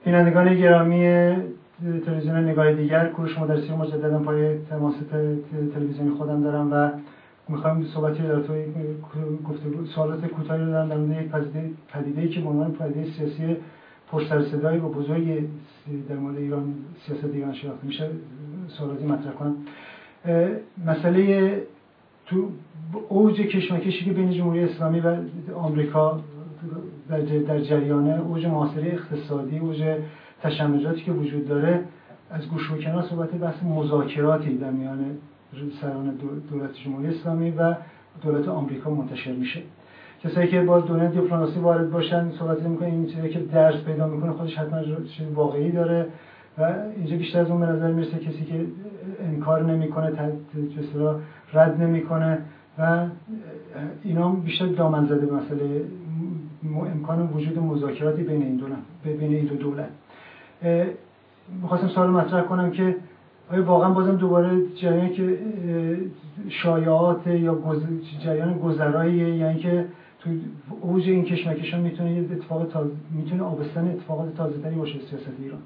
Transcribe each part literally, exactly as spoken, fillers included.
بینندگان گرامی تلویزیون نگاه دیگر، کوروش مدرسی مجددا پای تماس تلویزیونی خودم دارم و میخوایم صحبتی در توی گفتگو سوالات کوتاهی رو دارم در مورد یک پدیده پدیده‌ای که به عنوان پدیده سیاسی پر سر و صدای و بزرگی در مورد ایران، سیاست ایران شناخته میشه، سوالاتی مطرح کنم. مسئله تو اوج کشمکشی که بین جمهوری اسلامی و آمریکا در در جریانه، اوج محاصره اقتصادی، اوج تشنجاتی که وجود داره، از گوش و کنار صحبت بحث مذاکراتی در میان سران دولت جمهوری اسلامی و دولت آمریکا منتشر میشه. کسایی که با دنیای دیپلماسی وارد باشن صحبت میکنن این چیزی که درس پیدا میکنه خودش حتما چیز واقعی داره و اینجا بیشتر از اون به نظر میرسه کسی که انکار نمیکنه، اصطلاح رد نمیکنه و اینا بیشتر دامن زده به مسئله امکان وجود مذاکراتی بین این دو بین این دو دولت. می‌خواستم سوال مطرح کنم که آیا واقعا بازم دوباره جریانی که شایعات یا جریان گذراییه، یعنی که تو اوج این کشمکش‌ها میتونه یه اتفاق تازه، میتونه آبستن اتفاقات تازه‌تری باشه سیاست ایران؟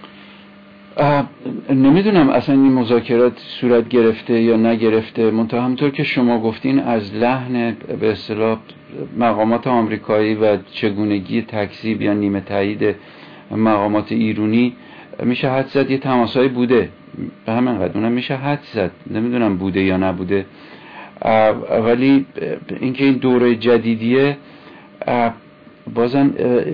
نمیدونم اصلا این مذاکرات صورت گرفته یا نگرفته، منتها همونطور که شما گفتین از لحن به اصطلاح مقامات آمریکایی و چگونگی تکذیب یا نیمه تایید مقامات ایرانی میشه حد زد یه تماسایی بوده، به همین قد اونم میشه حد زد، نمیدونم بوده یا نبوده. ولی اینکه این دوره جدیدیه بازم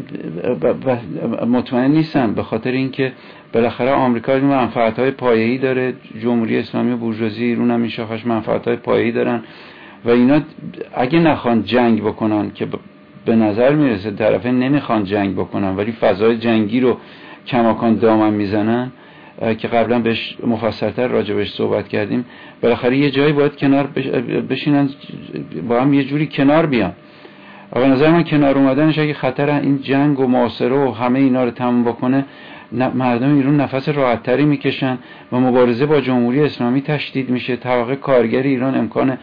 مطمئن نیستم، به خاطر اینکه بالاخره آمریکا این منفعت‌های پایه‌ای داره، جمهوری اسلامی و بورژوازی ایران هم این شاخش منفعت‌های پایه‌ای دارن و اینا اگه نخوان جنگ بکنن، که به نظر میرسه طرفین نمیخوان جنگ بکنن ولی فضای جنگی رو کماکان دامن میزنن که قبلا بهش مفصل‌تر راجع بهش صحبت کردیم، بالاخره یه جایی باید کنار بشینن، با هم یه جوری کنار بیان. و به نظر من کنار اومدنش اگه خطر این جنگ و محاصره و همه اینا رو تموم بکنه، مردم ایران نفس راحت‌تری میکشن و مبارزه با جمهوری اسلامی تشدید میشه، طبقه کارگر ایران امکان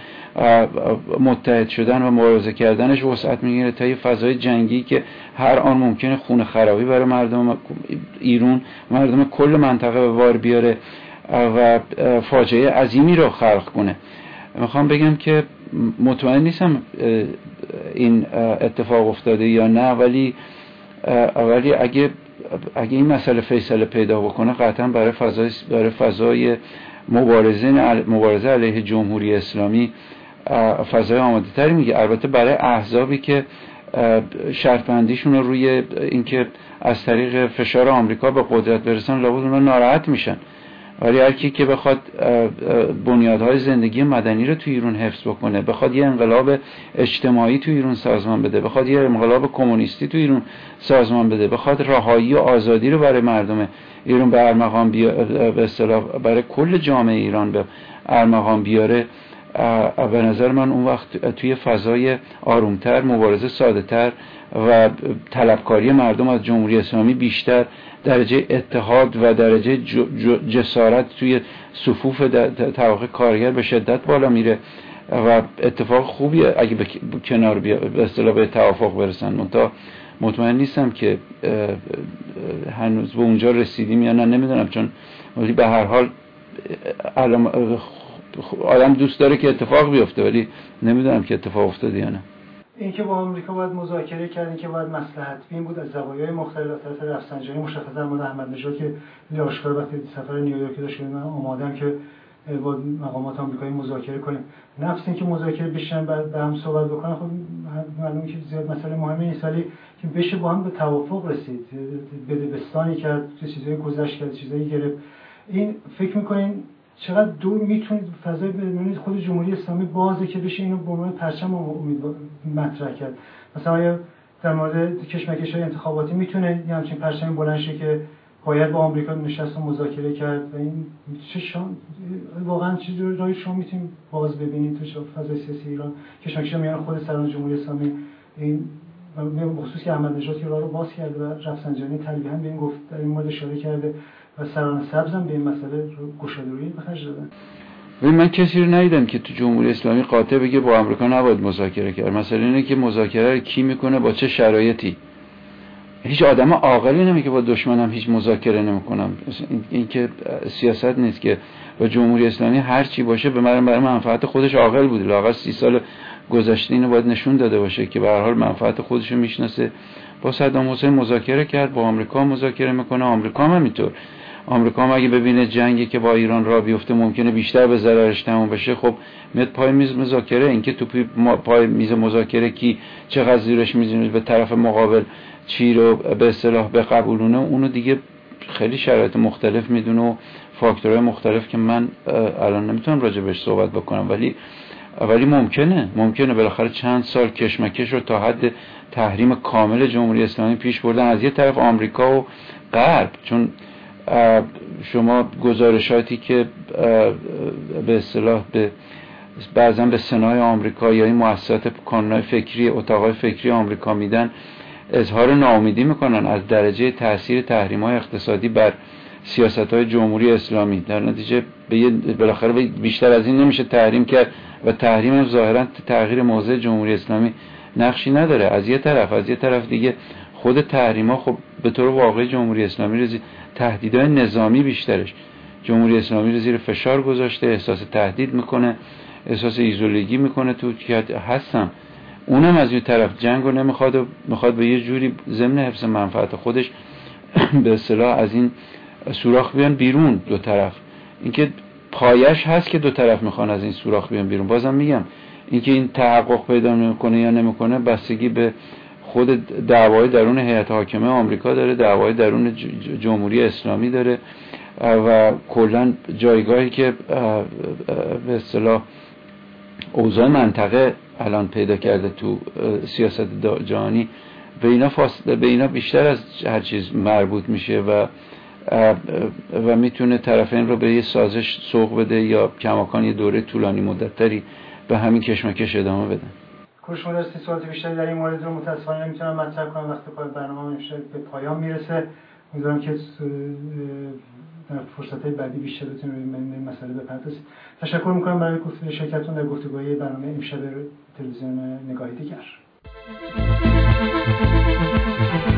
متحد شدن و مبارزه کردنش وسعت میگیره تا یه فضای جنگی که هر آن ممکنه خون خرابی برای مردم ایران، مردم کل منطقه به بار بیاره و فاجعه عظیمی رو خلق کنه. میخوام بگم که مطمئن نیستم این اتفاق افتاده یا نه، ولی ولی اگه اگه این مسئله فیصله پیدا بکنه قطعا برای فضای برای فضای مبارزه مبارزه علیه جمهوری اسلامی فضای آماده تری میگه. البته برای احزابی که شرط بندیشون رو روی اینکه از طریق فشار آمریکا به قدرت برسن لابد اونا ناراحت میشن، ولی هر کی که بخواد بنیادهای زندگی مدنی رو تو ایران حفظ بکنه، بخواد یه انقلاب اجتماعی تو ایران سازمان بده، بخواد یه انقلاب کمونیستی تو ایران سازمان بده، بخواد رهایی و آزادی رو برای مردم ایران به ارمغان بیاره، به اصطلاح برای کل جامعه ایران به ارمغان بیاره، به نظر من اون وقت توی فضای آرومتر، مبارزه ساده‌تر و طلبکاری مردم از جمهوری اسلامی بیشتر، درجه اتحاد و درجه جسارت توی صفوف طبقه کارگر به شدت بالا میره و اتفاق خوبیه اگه به کنار بیا، به اصطلاح به توافق برسن. منتها مطمئن نیستم که هنوز به اونجا رسیدیم یا نه، نمیدونم، چون ولی به هر حال آدم دوست داره که اتفاق بیفته ولی نمیدونم که اتفاق افتاده یا نه. این که با آمریکا باید مذاکره کردن که باید مصلحت بین بود از زوایای مختلف، از طرف رفسنجانی مشخصا در مورد احمد نژاد که آشکار وقتی سفر نیویورک داشت که من آمادم که با مقامات آمریکایی مذاکره کنیم، نفس این که مذاکره بشن به هم صحبت بکنن، خب معلومه که زیاد مسئله مهمی نیست، ولی که بشه با هم به توافق رسید، بدبستانی کرد، چیزایی گذشت کرد، چیزایی گرفت. این فکر می‌کنین چقدر دور میتونید فضای بین خود جمهوری اسلامی بازه که بشه اینو به عنوان پرچم امید مطرح کرد؟ مثلا در مورد کشمکش‌های انتخاباتی میتونه یه همچین پرچمی بلند شه که باید با آمریکا نشست و مذاکره کرد و این چه شان واقعا چه جوری شما میتونید باز ببینید تو فضای سیاسی ایران کشمکش میان خود سران جمهوری اسلامی، این بخصوص که احمد نژاد که راه رو باز کرده و رفسنجانی تلویحا به این گفت در این مورد اشاره کرده و سران سبز هم به این مسئله گشاده‌رویی به خرج دادن. ببین من کسی رو ندیدم که تو جمهوری اسلامی قاطع بگه با آمریکا نباید مذاکره کرد. مسئله اینه که مذاکره رو کی میکنه، با چه شرایطی. هیچ آدم عاقلی نمیگه با دشمنم هیچ مذاکره نمیکنم. این, این که سیاست نیست که با جمهوری اسلامی هر چی باشه به من برای منفعت خودش عاقل بوده. لااقل سی سال گذشته اینو باید نشون داده باشه که به هر حال منفعت خودش رو میشناسه. با صدام حسین مذاکره کرد، با آمریکا مذاکره میکنه، آمریکا هم همینطور. آمریکا هم اگه ببینه جنگی که با ایران راه بیفته ممکنه بیشتر به ضررش تموم بشه، خب میاد پای میز مذاکره. اینکه تو پای میز مذاکره کی چقدر زیرش میزنه به طرف مقابل چی رو به اصطلاح بقبولونه، اونو دیگه خیلی شرایط مختلف میدونه و فاکتورهای مختلف که من الان نمیتونم راجع بهش صحبت بکنم، ولی ولی ممکنه ممکنه بالاخره چند سال کشمکش رو تا حد تحریم کامل جمهوری اسلامی پیش بردن از یه طرف آمریکا و غرب. چون شما گزارشاتی که به اصطلاح به بعضا به سنای آمریکا یا این مؤسسات کانونهای فکری اتاقای فکری آمریکا میدن، اظهار ناامیدی میکنن از درجه تاثیر تحریم‌های اقتصادی بر سیاست‌های جمهوری اسلامی. در نتیجه به بالاخره بیشتر از این نمیشه تحریم کرد و تحریم هم ظاهراً تغییر موضع جمهوری اسلامی نقشی نداره. از یه طرف از یه طرف دیگه خود تحریم‌ها خب به طور واقعی جمهوری اسلامی رو تهدیدهای نظامی بیشترش جمهوری اسلامی رو زیر فشار گذاشته، احساس تهدید میکنه، احساس ایزولگی میکنه تو که هستم. اونم از یه طرف جنگ رو نمیخواد و میخواد به یه جوری ضمن حفظ منفعت خودش به اصطلاح از این سوراخ بیان بیرون دو طرف. اینکه پایش هست که دو طرف میخوان از این سوراخ بیان بیرون. بازم میگم اینکه این تحقق پیدا نمیکنه یا نمیکنه بستگی به خود دعوای درون هیئت حاکمه آمریکا داره، دعوای درون جمهوری اسلامی داره و کلا جایگاهی که به اصطلاح اوضاع منطقه الان پیدا کرده تو سیاست جهانی به اینا فاصله به اینا بیشتر از هر چیز مربوط میشه و و میتونه طرفین رو به یه سازش سوق بده یا کماکان یه دوره طولانی مدتری به همین کشمکش ادامه بدن. کوروش مدرسی سوالات بیشتری در این مورد رو متاسفانه نمیتونم مطرح کنم، وقتی پای برنامه امشب به پایان میرسه. امیدوارم که در فرصت‌های بعدی بیشتر بتونیم به این مسئله بپردازیم. تشکر میکنم برای شرکتتون در گفتگوهای برنامه امشب تلویزیون نگاه دیگر.